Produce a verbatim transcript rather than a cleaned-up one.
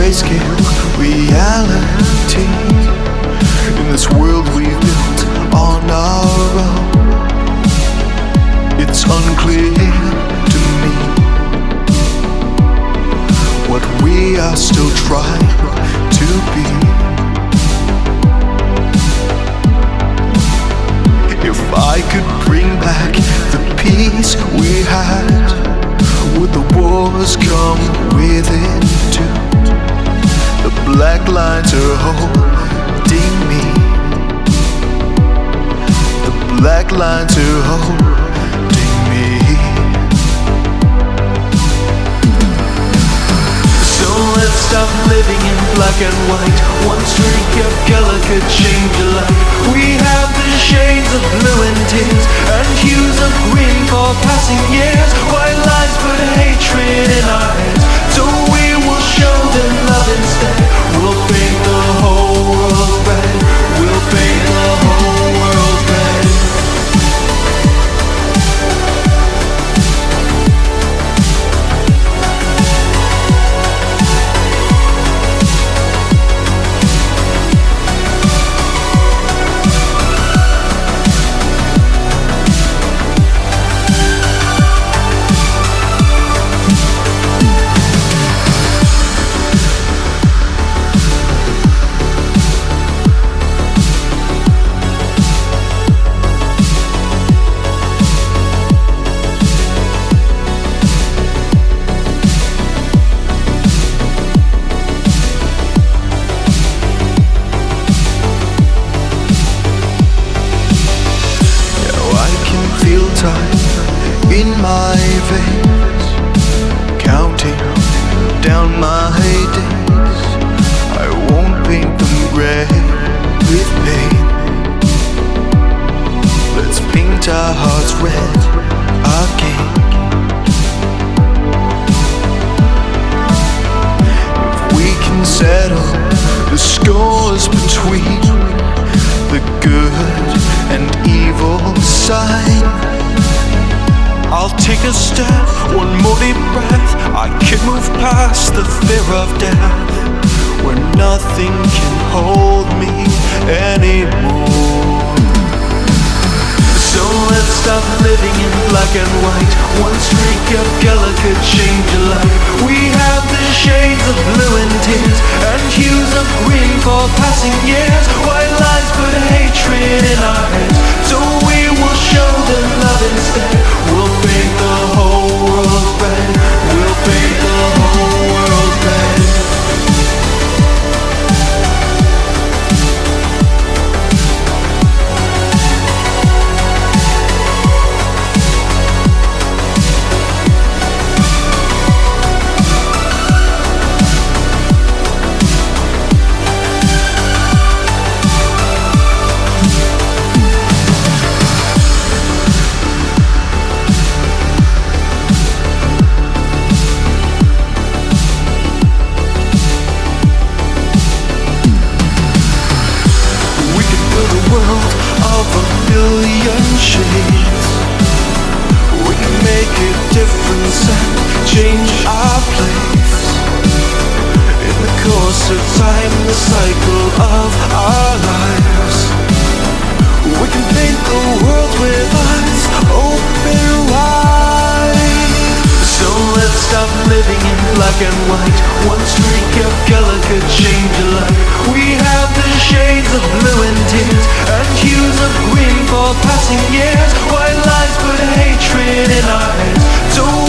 grayscale reality in this world we've built on our own. It's unclear to me what we are still trying to be. If I could bring back the peace we had, would the wars come with it too? The black lines are holding me. The black lines are holding me. So let's stop living in black and white. One streak of color could change your life. We have the shades of blue and tears, and hues of green for passing years. White lies put hatred in our heads, so we will show them love instead. We'll paint the whole world red. We'll paint the whole world red. In my veins, counting down my days. I won't paint them gray with pain. Let's paint our hearts red again. If we can settle the scores between the good and evil side, I'll take a step, one more deep breath. I can move past the fear of death, where nothing can hold me anymore. So let's stop living in black and white. One streak of color could change your life. We have the shades of blue and tears, and hues of green for passing years. White lies put hatred in our heads, so we will show them love instead. We'll paint the whole world red. We'll paint the whole world red. We can make a difference and change our place. In the course of time, the cycle of our lives, we can paint the world with eyes open wide. So let's stop living in black and white. One streak of color could change your life. We have the shades of blue and tears, and hues of green for passing years. White lies put hatred in our heads, so